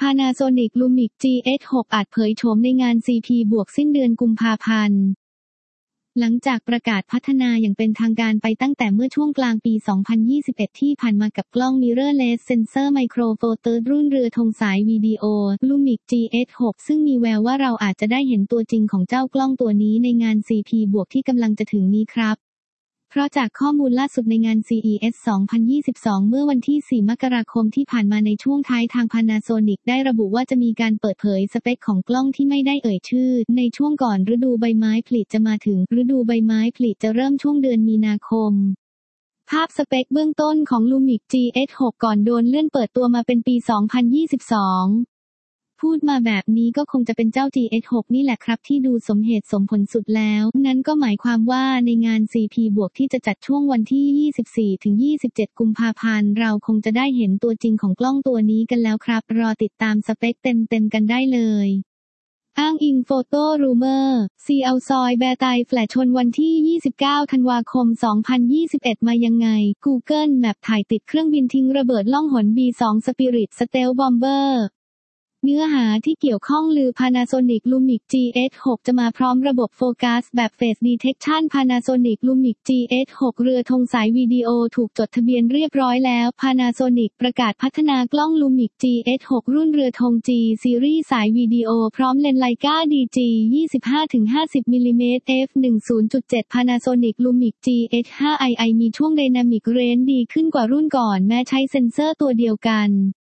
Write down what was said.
Panasonic Lumix GH6 อาจเผยโฉมในงาน CP บวกสิ้นเดือนกุมภาพันธ์หลังจากประกาศพัฒนาอย่างเป็นทางการไปตั้งแต่เมื่อช่วงกลางปี 2021 ที่ผ่านมากับกล้อง Mirrorless Sensor Micro Four Third รุ่นเรือธงสายวิดีโอ Lumix GH6 ซึ่งมีแววว่าเราอาจจะได้เห็นตัวจริงของเจ้ากล้องตัวนี้ในงาน CP บวกที่กำลังจะถึงนี้ครับเพราะจากข้อมูลล่าสุดในงาน CES 2022 เมื่อวันที่ 4 มกราคมที่ผ่านมาในช่วงท้ายทาง Panasonic ได้ระบุว่าจะมีการเปิดเผยสเปคของกล้องที่ไม่ได้เอ่ยชื่อในช่วงก่อนฤดูใบไม้ผลิจะมาถึงฤดูใบไม้ผลิจะเริ่มช่วงเดือนมีนาคมภาพสเปคเบื้องต้นของ Lumix GH6 ก่อนโดนเลื่อนเปิดตัวมาเป็นปี 2022พูดมาแบบนี้ก็คงจะเป็นเจ้า GH6 นี่แหละครับที่ดูสมเหตุสมผลสุดแล้วนั่นก็หมายความว่าในงาน CP บวกที่จะจัดช่วงวันที่ 24-27 กุมภาพันธ์เราคงจะได้เห็นตัวจริงของกล้องตัวนี้กันแล้วครับรอติดตามสเปคเต็มกันได้เลยอ้างอิงโฟโต้รูเมอร์ซีเอาซอยแบร์ไตแฟลชชนวันที่ 29 ธันวาคม 2021 มายังไง Google Map ถ่ายติดเครื่องบินทิ้งระเบิดล่องหน B2 Spirit Stealth Bomberเนื้อหาที่เกี่ยวข้องลือ Panasonic Lumix GH6 จะมาพร้อมระบบโฟกัสแบบ Face Detection Panasonic Lumix GH6 เรือธงสายวิดีโอถูกจดทะเบียนเรียบร้อยแล้ว Panasonic ประกาศพัฒนากล้อง Lumix GH6 รุ่นเรือธง G Series สายวิดีโอพร้อมเลนส์ Leica DG 25-50 มิลลิเมตร f1.7 Panasonic Lumix GH5II มีช่วง Dynamic Range ดีขึ้นกว่ารุ่นก่อนแม้ใช้เซ็นเซอร์ตัวเดียวกัน